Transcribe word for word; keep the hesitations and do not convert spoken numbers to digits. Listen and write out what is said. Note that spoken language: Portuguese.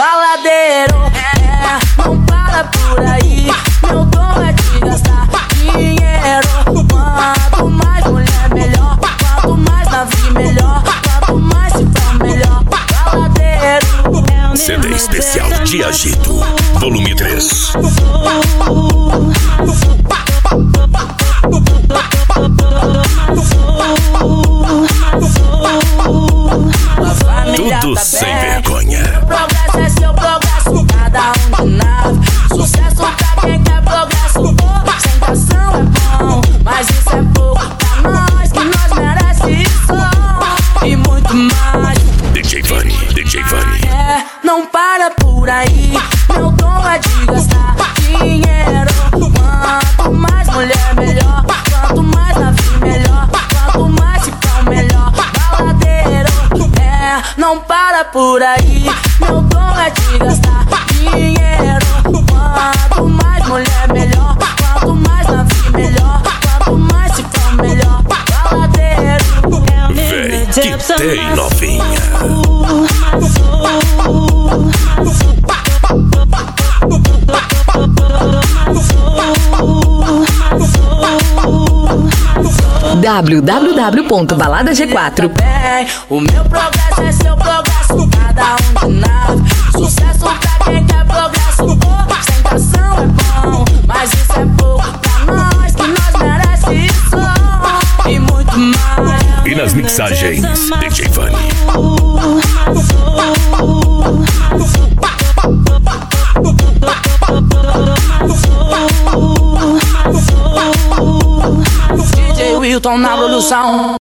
baladeiro. É, não para por aí, meu dom é de gastar dinheiro. Quanto mais mulher melhor, quanto mais navio melhor, quanto mais se for melhor, baladeiro. C D especial de Agito, volume três. Tudo sem vergonha. Meu progresso é seu progresso, cada um de nave. Sucesso pra quem quer progresso. Ostentação é bom, mas isso é pouco pra nós, que nós merece isso e muito mais. D J Vani, D J Vani. É, não para por aí, meu dom é de gastar dinheiro. Quanto mais mulher melhor, quanto mais navio melhor, quanto mais cipão melhor, baladeiro. É, não para por aí, meu dom é de gastar dinheiro. Quanto mais mulher melhor, quanto mais navio melhor, quanto mais cipão melhor, baladeiro. Vem que tem novinha. w w w ponto balada g quatro. O meu progresso é seu progresso, cada um de nave. Sucesso pra quem quer progresso. Ostentação é bom, mas isso é pouco pra nós, que nós merece isso e muito mais. E nas mixagens, D J Vani. D J Wilton na produção.